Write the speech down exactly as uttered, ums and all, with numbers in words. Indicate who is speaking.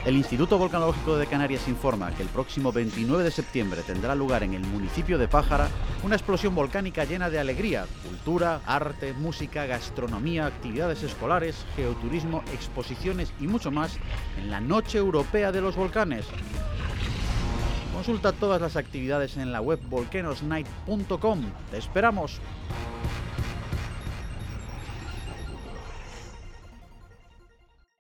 Speaker 1: El Instituto Volcanológico de Canarias informa que el próximo veintinueve de septiembre tendrá lugar en el municipio de Pájara una explosión volcánica llena de alegría, cultura, arte, música, gastronomía, actividades escolares, geoturismo, exposiciones y mucho más en la Noche Europea de los Volcanes. Consulta todas las actividades en la web volcanosnight punto com. ¡Te esperamos!